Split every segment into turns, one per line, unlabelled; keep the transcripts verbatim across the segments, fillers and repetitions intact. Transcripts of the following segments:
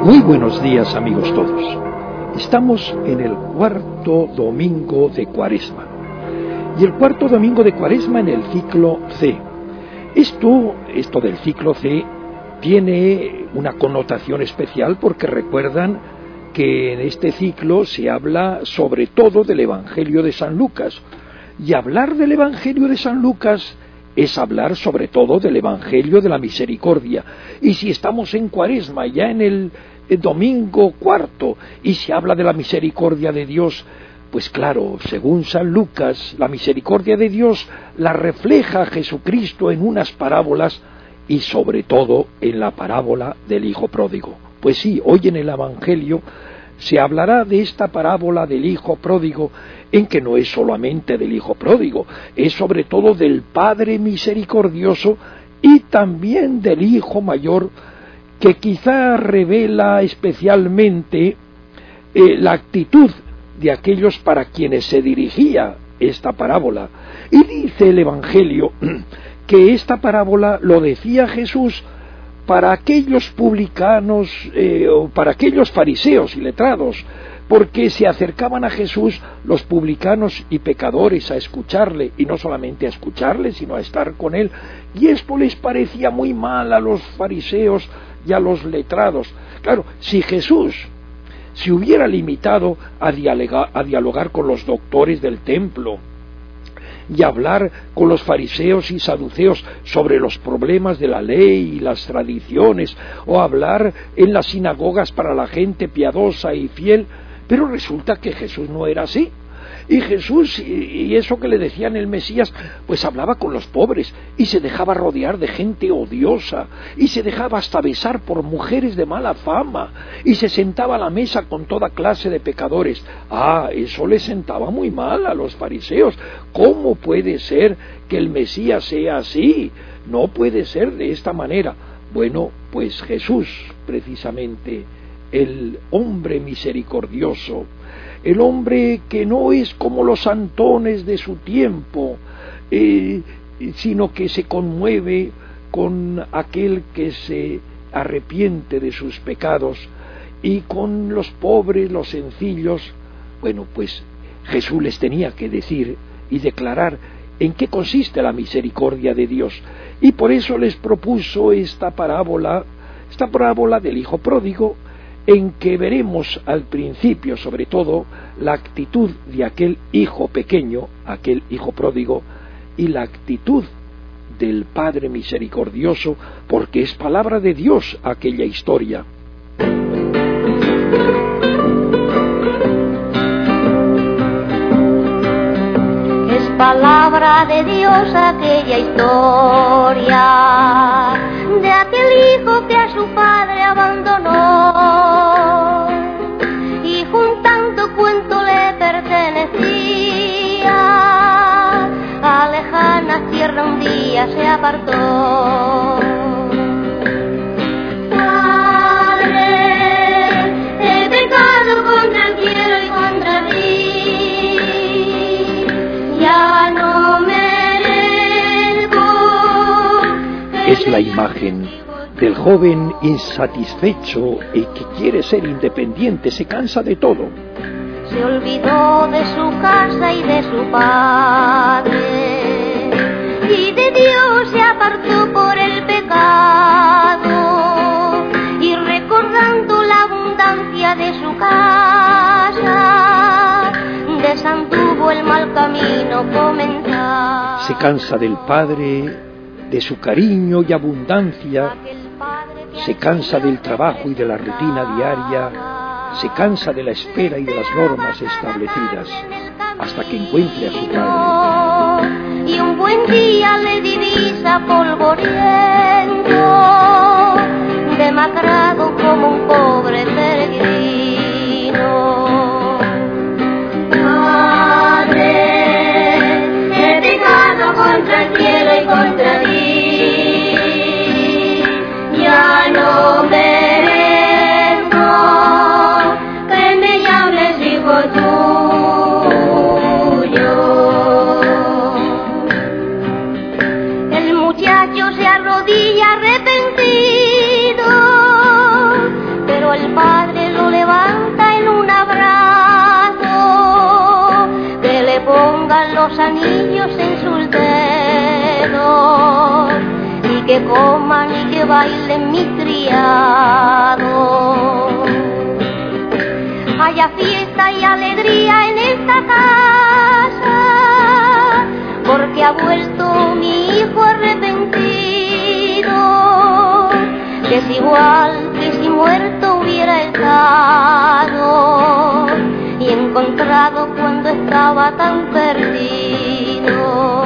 Muy buenos días, amigos todos. Estamos en el cuarto domingo de Cuaresma. Y el cuarto domingo de Cuaresma en el ciclo C. Esto, esto del ciclo C tiene una connotación especial porque recuerdan que en este ciclo se habla sobre todo del Evangelio de San Lucas. Y hablar del Evangelio de San Lucas es hablar sobre todo del Evangelio de la Misericordia. Y si estamos en Cuaresma, ya en el, el domingo cuarto, y se habla de la misericordia de Dios, pues claro, según San Lucas, la misericordia de Dios la refleja Jesucristo en unas parábolas y sobre todo en la parábola del Hijo Pródigo. Pues sí, hoy en el Evangelio se hablará de esta parábola del Hijo Pródigo, en que no es solamente del Hijo Pródigo, es sobre todo del Padre Misericordioso y también del Hijo Mayor, que quizá revela especialmente eh, la actitud de aquellos para quienes se dirigía esta parábola. Y dice el Evangelio que esta parábola lo decía Jesús para aquellos publicanos eh, o para aquellos fariseos y letrados, porque se acercaban a Jesús los publicanos y pecadores a escucharle, y no solamente a escucharle, sino a estar con él, y esto les parecía muy mal a los fariseos y a los letrados. Claro, si Jesús se hubiera limitado a dialogar, a dialogar con los doctores del templo, y hablar con los fariseos y saduceos sobre los problemas de la ley y las tradiciones, o hablar en las sinagogas para la gente piadosa y fiel, pero resulta que Jesús no era así. Y Jesús, y eso que le decían el Mesías, pues hablaba con los pobres, y se dejaba rodear de gente odiosa, y se dejaba hasta besar por mujeres de mala fama, y se sentaba a la mesa con toda clase de pecadores. Ah, eso le sentaba muy mal a los fariseos. ¿Cómo puede ser que el Mesías sea así? No puede ser de esta manera. Bueno, pues Jesús, precisamente, el hombre misericordioso, el hombre que no es como los santones de su tiempo, eh, sino que se conmueve con aquel que se arrepiente de sus pecados, y con los pobres, los sencillos. Bueno, pues Jesús les tenía que decir y declarar en qué consiste la misericordia de Dios, y por eso les propuso esta parábola, esta parábola del Hijo Pródigo, en que veremos al principio, sobre todo, la actitud de aquel hijo pequeño, aquel hijo pródigo, y la actitud del Padre Misericordioso, porque es palabra de Dios aquella historia.
Es palabra de Dios aquella historia de aquel hijo que a su padre abandonó, y juntando cuento le pertenecía, a lejana tierra un día se apartó. Padre, he pecado contra el cielo y contra ti, ya no merezco.
Es la imagen del joven insatisfecho y que quiere ser independiente, se cansa de todo.
Se olvidó de su casa y de su padre, y de Dios se apartó por el pecado, y recordando la abundancia de su casa, desantuvo el mal camino comenzar.
Se cansa del padre, de su cariño y abundancia, se cansa del trabajo y de la rutina diaria, se cansa de la espera y de las normas establecidas, hasta que encuentre a su padre.
Y un buen día le divisa polvoriento, demacrado como un pobre peregrino. Padre, he pecado contra el cielo y contra ti, ya no merezco que me llames hijo tuyo. El muchacho se arrodilla que coman y que bailen mis criados. Haya fiesta y alegría en esta casa, porque ha vuelto mi hijo arrepentido, que es igual que si muerto hubiera estado y encontrado cuando estaba tan perdido.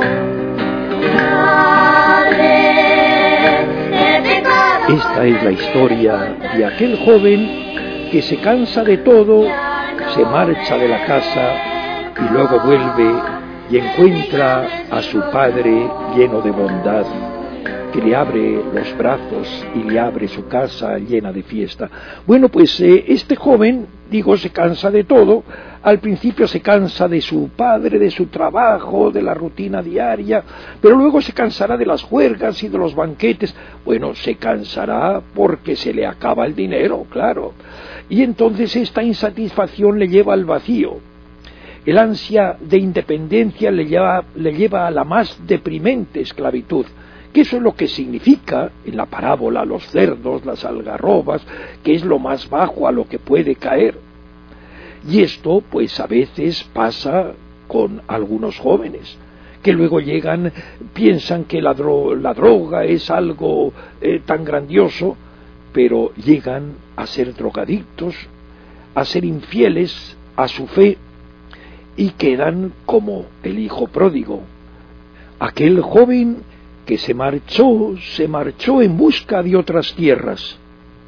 Esta es la historia de aquel joven que se cansa de todo, se marcha de la casa y luego vuelve y encuentra a su padre lleno de bondad, que le abre los brazos y le abre su casa llena de fiesta. Bueno, pues eh, este joven, digo, se cansa de todo. Al principio se cansa de su padre, de su trabajo, de la rutina diaria, pero luego se cansará de las juergas y de los banquetes. Bueno, se cansará porque se le acaba el dinero, claro. Y entonces esta insatisfacción le lleva al vacío. El ansia de independencia le lleva, le lleva a la más deprimente esclavitud, que eso es lo que significa en la parábola los cerdos, las algarrobas, que es lo más bajo a lo que puede caer. Y esto, pues a veces pasa con algunos jóvenes, que luego llegan, piensan que la, dro la droga es algo eh, tan grandioso, pero llegan a ser drogadictos, a ser infieles a su fe, y quedan como el hijo pródigo, aquel joven que se marchó, se marchó en busca de otras tierras.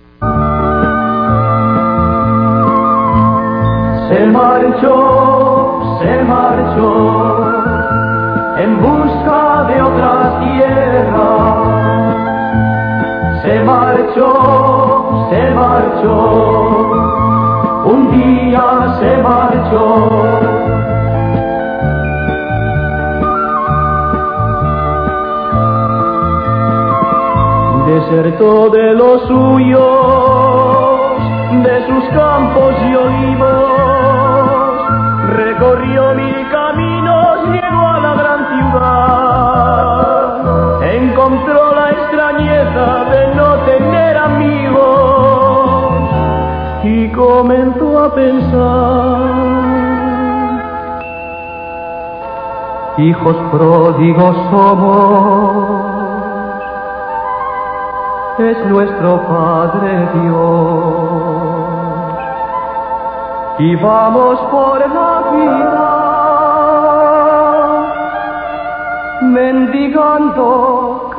Se marchó, se marchó en busca de otras tierras. Se marchó, se marchó, un día se marchó. Desertó de los suyos, de sus campos y olivos, recorrió mil caminos, llegó a la gran ciudad, encontró la extrañeza de no tener amigos y comenzó a pensar: hijos pródigos somos, es nuestro Padre Dios, y vamos por la vida mendigando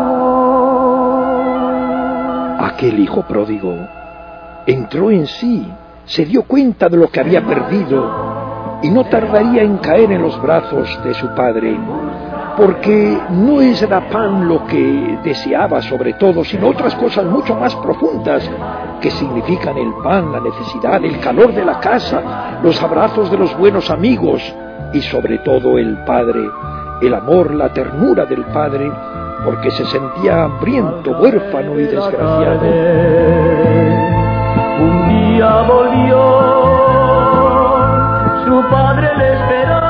calor.
Aquel hijo pródigo entró en sí, se dio cuenta de lo que había perdido y no tardaría en caer en los brazos de su padre, porque no era pan lo que deseaba sobre todo, sino otras cosas mucho más profundas que significan el pan, la necesidad, el calor de la casa, los abrazos de los buenos amigos y sobre todo el padre, el amor, la ternura del padre, porque se sentía hambriento, huérfano y desgraciado.
Un día volvió, su padre le esperaba.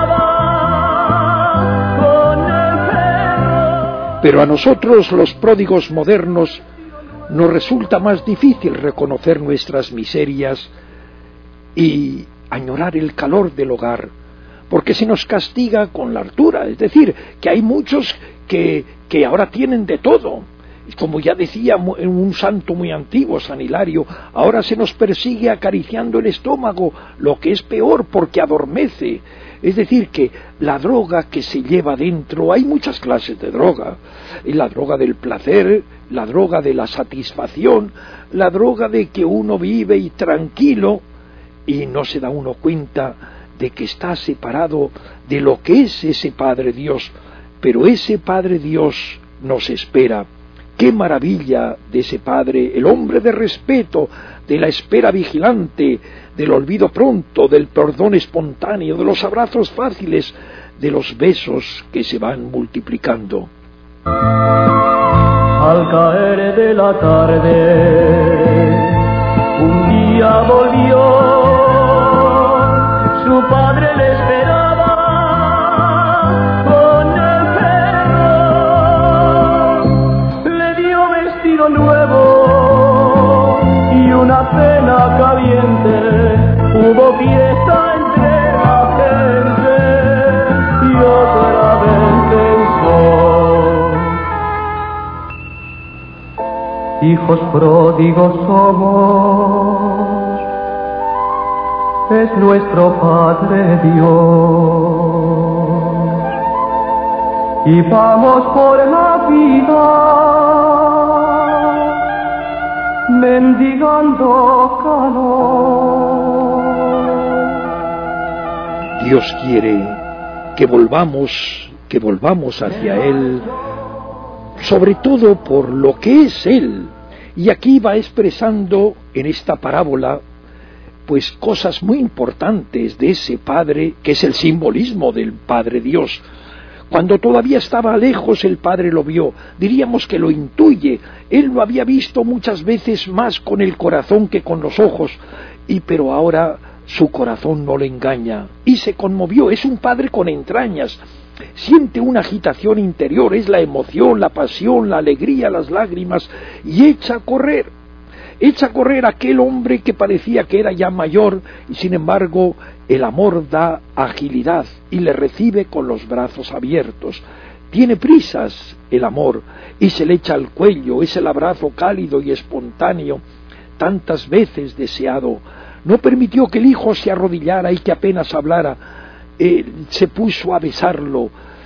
Pero a nosotros, los pródigos modernos, nos resulta más difícil reconocer nuestras miserias y añorar el calor del hogar, porque se nos castiga con la hartura. Es decir, que hay muchos que, que ahora tienen de todo. Como ya decía un santo muy antiguo, San Hilario, ahora se nos persigue acariciando el estómago, lo que es peor porque adormece. Es decir, que la droga que se lleva dentro, hay muchas clases de droga, la droga del placer, la droga de la satisfacción, la droga de que uno vive y tranquilo y no se da uno cuenta de que está separado de lo que es ese Padre Dios, pero ese Padre Dios nos espera. ¡Qué maravilla de ese Padre, el hombre de respeto, de la espera vigilante, del olvido pronto, del perdón espontáneo, de los abrazos fáciles, de los besos que se van multiplicando!
Al caer de la tarde, un día volvió, su padre le esperaba con el perro. hijos pródigos somos, es nuestro Padre Dios, y vamos por la vida mendigando calor.
Dios quiere que volvamos, que volvamos hacia Él, sobre todo por lo que es Él. Y aquí va expresando en esta parábola pues cosas muy importantes de ese Padre, que es el simbolismo del Padre Dios. Cuando todavía estaba lejos el Padre lo vio, diríamos que lo intuye, Él lo había visto muchas veces más con el corazón que con los ojos, y pero ahora su corazón no le engaña, y se conmovió. Es un Padre con entrañas, siente una agitación interior, es la emoción, la pasión, la alegría, las lágrimas, y echa a correr, echa a correr aquel hombre que parecía que era ya mayor, y sin embargo el amor da agilidad y le recibe con los brazos abiertos. Tiene prisas el amor y se le echa al cuello, es el abrazo cálido y espontáneo, tantas veces deseado. No permitió que el hijo se arrodillara y que apenas hablara, eh, se puso a besarlo,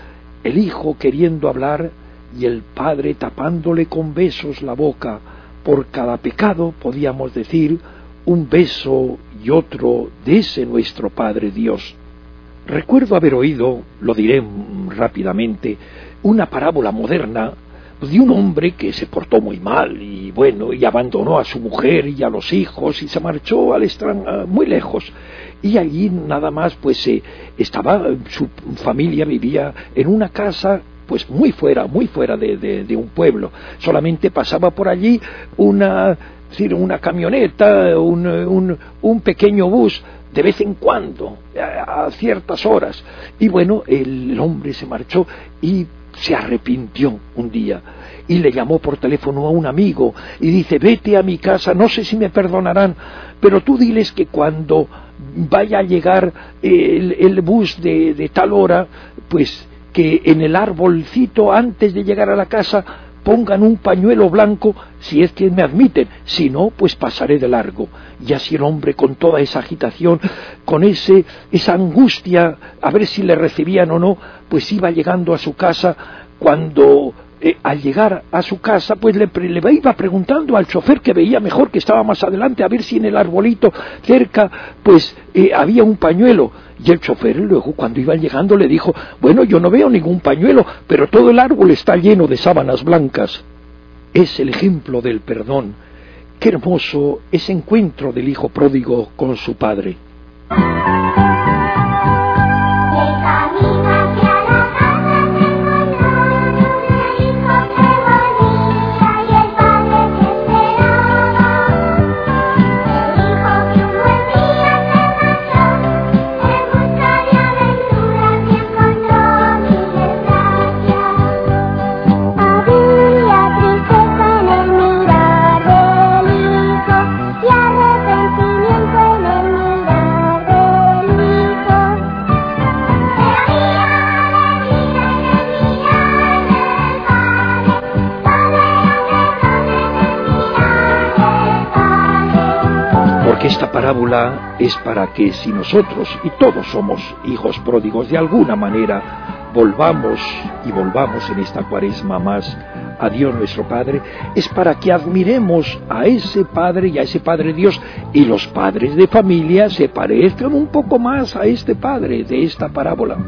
el hijo queriendo hablar y el padre tapándole con besos la boca. Por cada pecado, podíamos decir, un beso y otro de ese nuestro Padre Dios. Recuerdo haber oído, lo diré rápidamente, una parábola moderna de un hombre que se portó muy mal y bueno, y abandonó a su mujer y a los hijos y se marchó al extranjero, muy lejos, y allí nada más pues eh, estaba, su familia vivía en una casa pues muy fuera, muy fuera de, de, de un pueblo. Solamente pasaba por allí una, es decir, una camioneta, un, un, un pequeño bus de vez en cuando, a, a ciertas horas, y bueno, el hombre se marchó y se arrepintió un día y le llamó por teléfono a un amigo y dice: vete a mi casa, no sé si me perdonarán, pero tú diles que cuando vaya a llegar el, el bus de, de tal hora, pues que en el arbolcito antes de llegar a la casa pongan un pañuelo blanco, si es que me admiten, si no, pues pasaré de largo. Y así el hombre, con toda esa agitación, con ese esa angustia, a ver si le recibían o no, pues iba llegando a su casa. Cuando eh, al llegar a su casa, pues le, le iba preguntando al chofer, que veía mejor, que estaba más adelante, a ver si en el arbolito cerca pues eh, había un pañuelo. Y el chofer luego, cuando iban llegando, le dijo: bueno, yo no veo ningún pañuelo, pero todo el árbol está lleno de sábanas blancas. Es el ejemplo del perdón. Qué hermoso ese encuentro del hijo pródigo con su padre. Esta parábola es para que, si nosotros, y todos somos hijos pródigos, de alguna manera volvamos y volvamos en esta cuaresma más a Dios nuestro Padre, es para que admiremos a ese Padre y a ese Padre Dios, y los padres de familia se parezcan un poco más a este Padre de esta parábola.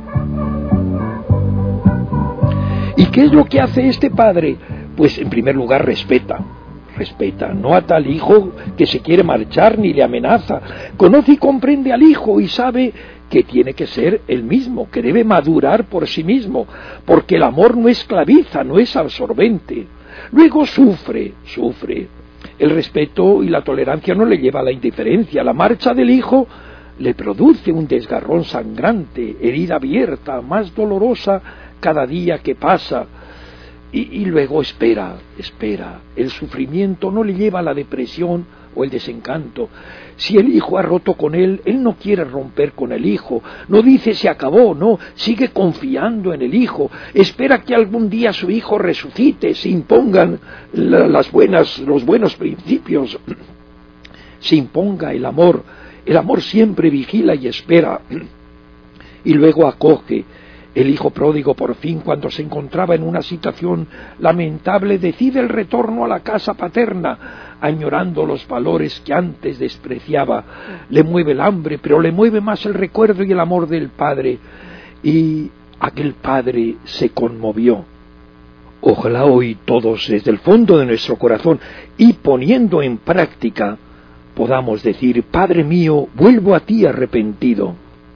¿Y qué es lo que hace este Padre? Pues en primer lugar respeta. Respeta, no a tal hijo que se quiere marchar ni le amenaza. Conoce y comprende al hijo y sabe que tiene que ser el mismo, que debe madurar por sí mismo, porque el amor no esclaviza, no es absorbente. Luego sufre, sufre. El respeto y la tolerancia no le lleva a la indiferencia. La marcha del hijo le produce un desgarrón sangrante, herida abierta, más dolorosa cada día que pasa. Y, y luego espera, espera. El sufrimiento no le lleva a la depresión o el desencanto. Si el hijo ha roto con él, él no quiere romper con el hijo, no dice se acabó, no, sigue confiando en el hijo, espera que algún día su hijo resucite, se impongan las buenas, los buenos principios, se imponga el amor. El amor siempre vigila y espera, y luego acoge. El hijo pródigo, por fin, cuando se encontraba en una situación lamentable, decide el retorno a la casa paterna, añorando los valores que antes despreciaba. Le mueve el hambre, pero le mueve más el recuerdo y el amor del padre. Y aquel padre se conmovió. Ojalá hoy todos, desde el fondo de nuestro corazón y poniendo en práctica, podamos decir: Padre mío, vuelvo a ti arrepentido.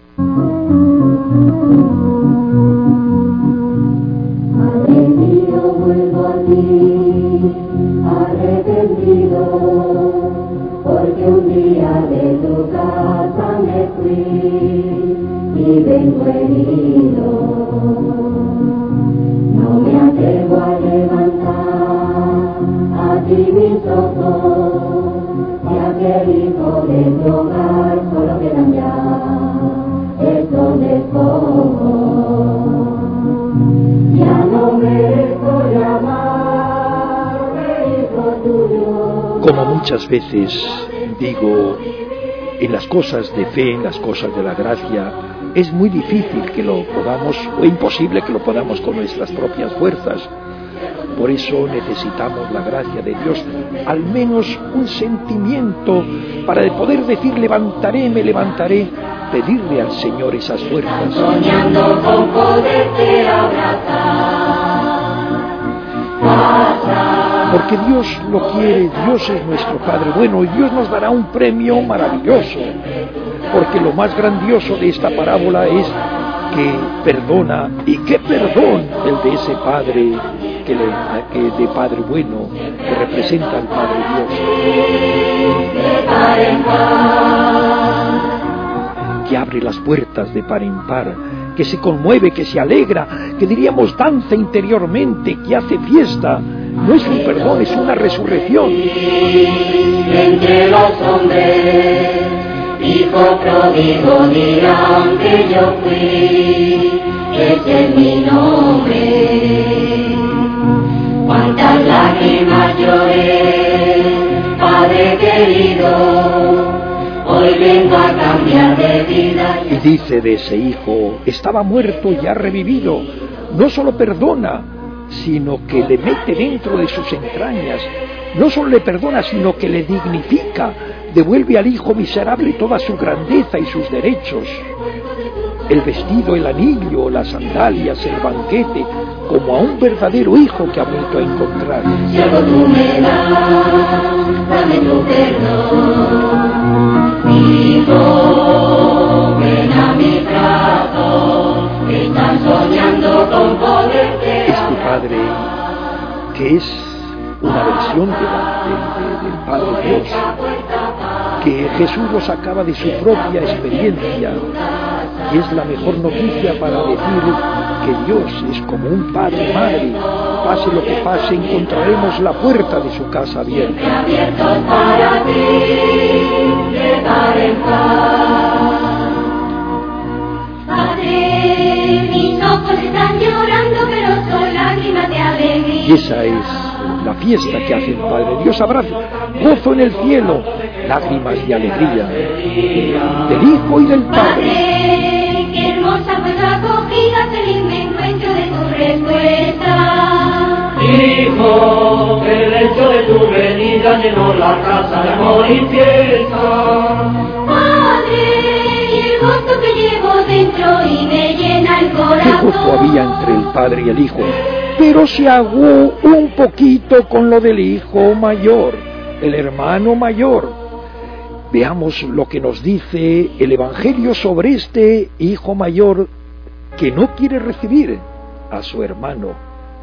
Padre mío, vuelvo a ti arrepentido, porque un día de tu casa me fui y vengo herido. No me atrevo a levantar a ti mis ojos, ya que el hijo de tu hogar solo quedan ya estos despojos. Ya no merezco llamarme hijo tuyo.
Como muchas veces digo, en las cosas de fe, en las cosas de la gracia, es muy difícil que lo podamos, o imposible que lo podamos con nuestras propias fuerzas. Por eso necesitamos la gracia de Dios, al menos un sentimiento para poder decir: levantaré, me levantaré, pedirle al Señor esas fuerzas.
Soñando con poderte abrazar,
porque Dios lo quiere, Dios es nuestro Padre bueno, y Dios nos dará un premio maravilloso, porque lo más grandioso de esta parábola es que perdona, y qué perdón el de ese Padre, que, le, que de Padre bueno, que representa al Padre Dios, que abre las puertas de par en par, que se conmueve, que se alegra, que diríamos danza interiormente, que hace fiesta. No es un perdón, es una resurrección.
entre los hombres, hijo pródigo dirán que yo fui, ese es mi nombre. Cuántas lágrimas lloré, Padre querido, hoy vengo a cambiar de vida.
Y dice de ese hijo: estaba muerto y ha revivido. No solo perdona, sino que le mete dentro de sus entrañas. No solo le perdona, sino que le dignifica, devuelve al hijo miserable toda su grandeza y sus derechos. El vestido, el anillo, las sandalias, el banquete, como a un verdadero hijo que ha vuelto a encontrar.
Si algo tú me das, dame tu perdón. Hijo, ven a mi brazo, que estás soñando con poderte.
Es tu Padre, que es una versión de la, de, de, del Padre Dios, que Jesús lo sacaba de su propia experiencia, y es la mejor noticia para decir que Dios es como un padre madre. Pase lo que pase, encontraremos la puerta de su casa abierta.
Para ti, llegar en paz. Padre, mis ojos están llorando, pero son lágrimas de alegría.
Y esa es la fiesta que hace el Padre Dios. Habrá gozo en el cielo, lágrimas de alegría del Hijo y del Padre.
Qué hermosa fue tu acogida, feliz me encuentro de tu respuesta.
Hijo, el hecho de tu venida llenó la casa de amor y fiesta.
Padre, y el gozo que llevo dentro y me llena el
Qué
corazón.
gozo había entre el Padre y el Hijo, pero se aguó un poquito con lo del Hijo mayor, el hermano mayor. Veamos lo que nos dice el Evangelio sobre este hijo mayor que no quiere recibir a su hermano.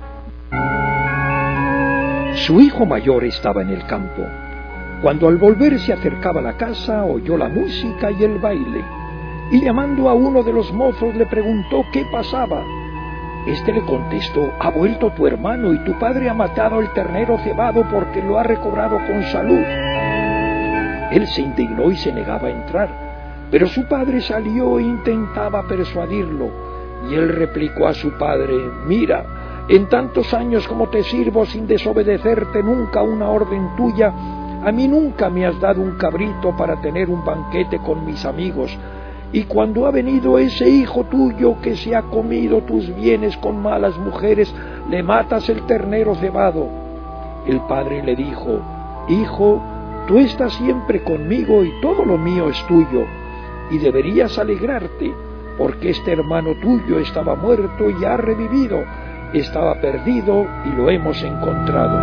Su hijo mayor estaba en el campo. Cuando al volver se acercaba a la casa, oyó la música y el baile, y llamando a uno de los mozos le preguntó qué pasaba. Este le contestó: ha vuelto tu hermano y tu padre ha matado el ternero cebado porque lo ha recobrado con salud. Él se indignó y se negaba a entrar, pero su padre salió e intentaba persuadirlo, y él replicó a su padre: mira, en tantos años como te sirvo sin desobedecerte nunca una orden tuya, a mí nunca me has dado un cabrito para tener un banquete con mis amigos, y cuando ha venido ese hijo tuyo que se ha comido tus bienes con malas mujeres, le matas el ternero cebado. El padre le dijo: hijo, tú estás siempre conmigo y todo lo mío es tuyo, y deberías alegrarte, porque este hermano tuyo estaba muerto y ha revivido, estaba perdido y lo hemos encontrado.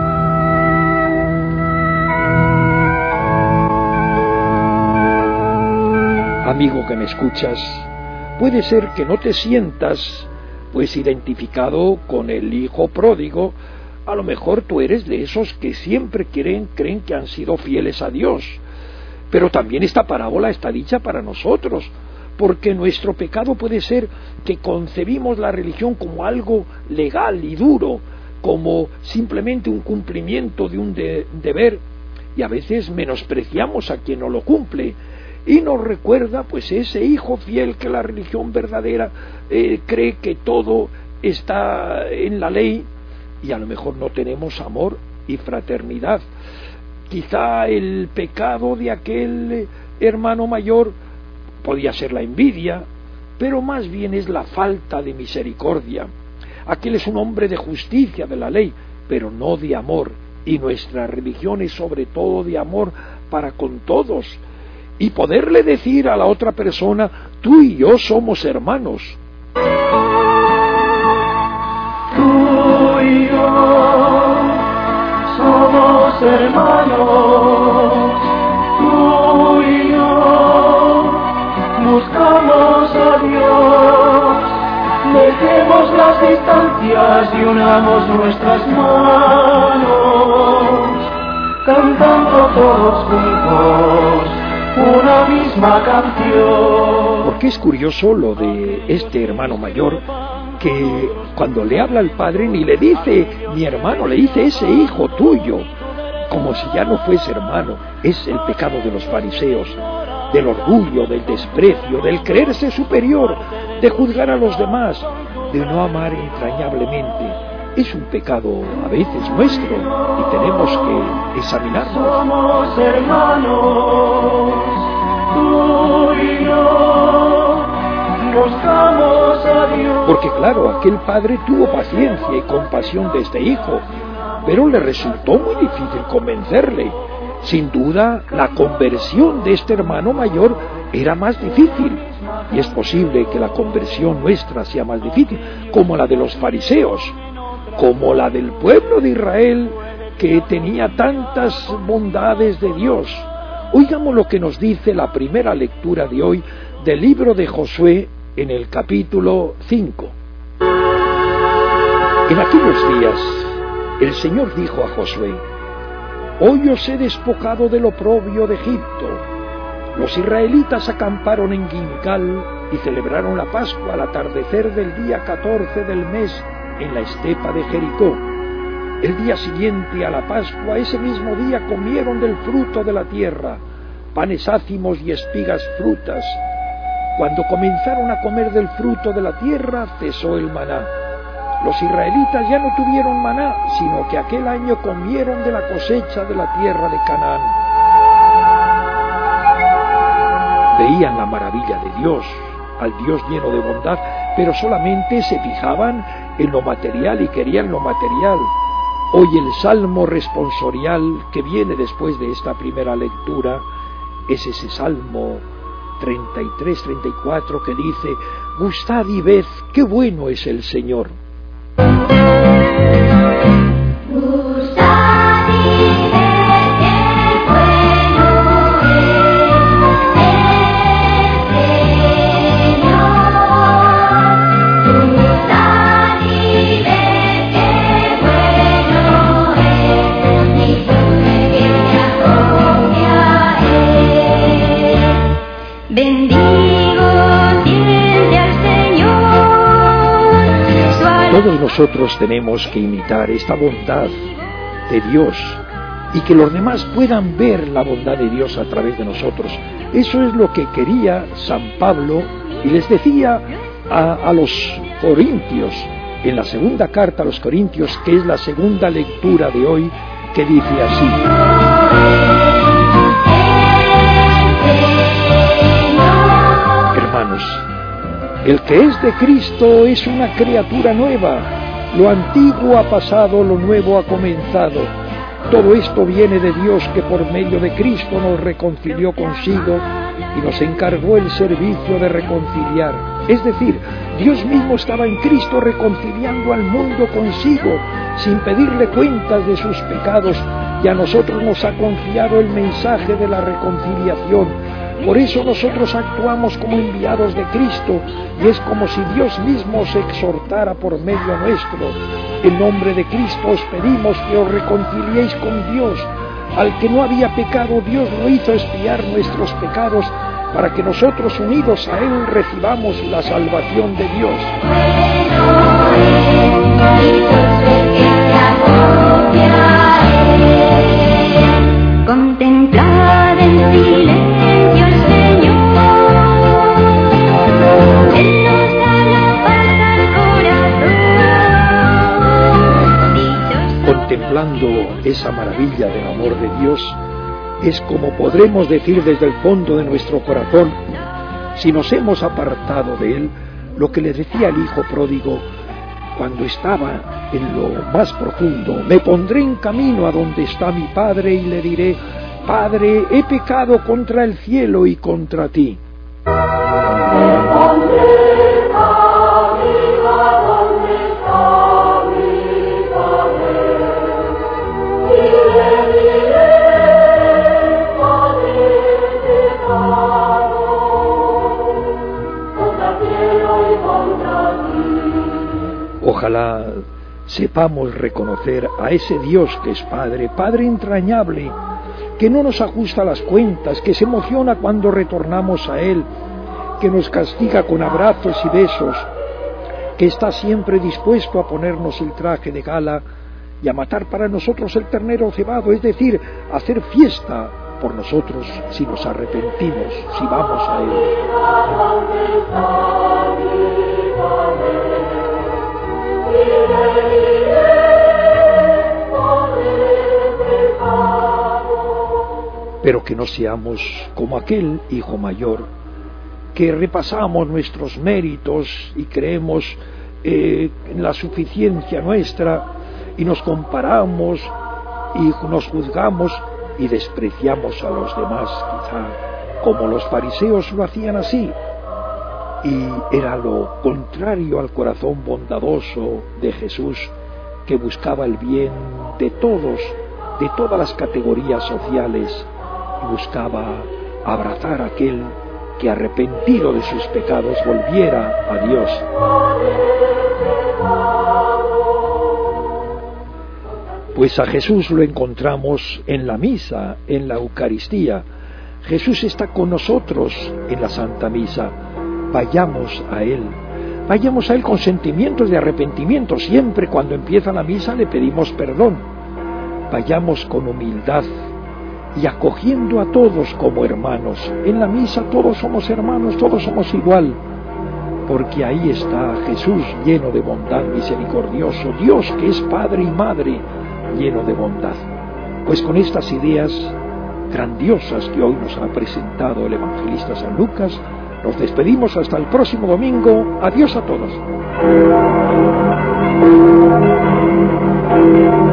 Amigo que me escuchas, puede ser que no te sientas pues identificado con el hijo pródigo. A lo mejor tú eres de esos que siempre creen, creen que han sido fieles a Dios. Pero también esta parábola está dicha para nosotros, porque nuestro pecado puede ser que concebimos la religión como algo legal y duro, como simplemente un cumplimiento de un de- deber, y a veces menospreciamos a quien no lo cumple, y nos recuerda pues ese hijo fiel que la religión verdadera eh, cree que todo está en la ley, y a lo mejor no tenemos amor y fraternidad. Quizá el pecado de aquel hermano mayor podía ser la envidia, pero más bien es la falta de misericordia. Aquel es un hombre de justicia de la ley, pero no de amor, y nuestra religión es sobre todo de amor para con todos, y poderle decir a la otra persona: tú y yo somos hermanos.
Tú y yo somos hermanos, tú y yo buscamos a Dios, dejemos las distancias y unamos nuestras manos, cantando todos juntos una misma canción.
Porque es curioso lo de este hermano mayor, que cuando le habla al padre ni le dice mi hermano, le dice ese hijo tuyo, como si ya no fuese hermano. Es el pecado de los fariseos, del orgullo, del desprecio, del creerse superior, de juzgar a los demás, de no amar entrañablemente. Es un pecado a veces nuestro y tenemos que examinarnos.
Somos hermanos, tú y yo buscamos a Dios.
Porque claro, aquel padre tuvo paciencia y compasión de este hijo, pero le resultó muy difícil convencerle. Sin duda, la conversión de este hermano mayor era más difícil, y es posible que la conversión nuestra sea más difícil, como la de los fariseos, como la del pueblo de Israel, que tenía tantas bondades de Dios. Oigamos lo que nos dice la primera lectura de hoy del libro de Josué, en el capítulo cinco. En aquellos días, el Señor dijo a Josué: hoy os he despojado del oprobio de Egipto. Los israelitas acamparon en Gilgal y celebraron la Pascua al atardecer del día catorce del mes en la estepa de Jericó. El día siguiente a la Pascua, ese mismo día, comieron del fruto de la tierra, panes ácimos y espigas frutas. Cuando comenzaron a comer del fruto de la tierra, cesó el maná. Los israelitas ya no tuvieron maná, sino que aquel año comieron de la cosecha de la tierra de Canaán. Veían la maravilla de Dios, al Dios lleno de bondad, pero solamente se fijaban en lo material y querían lo material. Hoy el salmo responsorial que viene después de esta primera lectura es ese salmo treinta y tres, treinta y cuatro que dice: gustad y ved qué bueno es el Señor.
Gustad y ved qué bueno es el Señor. Gustad y ved qué bueno es mi pueblo que se acoge a Él. Bendigo siempre al Señor. Su
Todos nosotros tenemos que imitar esta bondad de Dios, y que los demás puedan ver la bondad de Dios a través de nosotros. Eso es lo que quería San Pablo, y les decía a, a los corintios, en la segunda carta a los corintios, que es la segunda lectura de hoy, que dice así: hermanos, el que es de Cristo es una criatura nueva, lo antiguo ha pasado, lo nuevo ha comenzado. Todo esto viene de Dios, que por medio de Cristo nos reconcilió consigo y nos encargó el servicio de reconciliar. Es decir, Dios mismo estaba en Cristo reconciliando al mundo consigo, sin pedirle cuentas de sus pecados, y a nosotros nos ha confiado el mensaje de la reconciliación. Por eso nosotros actuamos como enviados de Cristo, y es como si Dios mismo os exhortara por medio nuestro. En nombre de Cristo os pedimos que os reconciliéis con Dios. Al que no había pecado, Dios lo hizo expiar nuestros pecados, para que nosotros, unidos a Él, recibamos la salvación de Dios.
Contemplad en silencio al Señor, Él nos da la paz al corazón.
Contemplando esa maravilla del amor de Dios, es como podremos decir desde el fondo de nuestro corazón, si nos hemos apartado de Él, lo que le decía el hijo pródigo cuando estaba en lo más profundo: me pondré en camino a donde está mi Padre y le diré: Padre, he pecado contra el cielo y contra ti. Ojalá sepamos reconocer a ese Dios que es Padre, Padre entrañable, que no nos ajusta las cuentas, que se emociona cuando retornamos a Él, que nos castiga con abrazos y besos, que está siempre dispuesto a ponernos el traje de gala y a matar para nosotros el ternero cebado, es decir, a hacer fiesta por nosotros si nos arrepentimos, si vamos a Él. Pero que no seamos como aquel hijo mayor, que repasamos nuestros méritos y creemos eh, en la suficiencia nuestra, y nos comparamos y nos juzgamos y despreciamos a los demás, quizá como los fariseos lo hacían así. Y era lo contrario al corazón bondadoso de Jesús, que buscaba el bien de todos, de todas las categorías sociales, y buscaba abrazar a aquel que, arrepentido de sus pecados, volviera a Dios. Pues a Jesús lo encontramos en la misa, en la Eucaristía. Jesús está con nosotros en la Santa Misa. Vayamos a Él, vayamos a Él con sentimientos de arrepentimiento. Siempre cuando empieza la misa le pedimos perdón. Vayamos con humildad y acogiendo a todos como hermanos. En la misa todos somos hermanos, todos somos igual, porque ahí está Jesús lleno de bondad, misericordioso, Dios que es Padre y Madre, lleno de bondad. Pues con estas ideas grandiosas que hoy nos ha presentado el evangelista San Lucas, nos despedimos hasta el próximo domingo. Adiós a todos.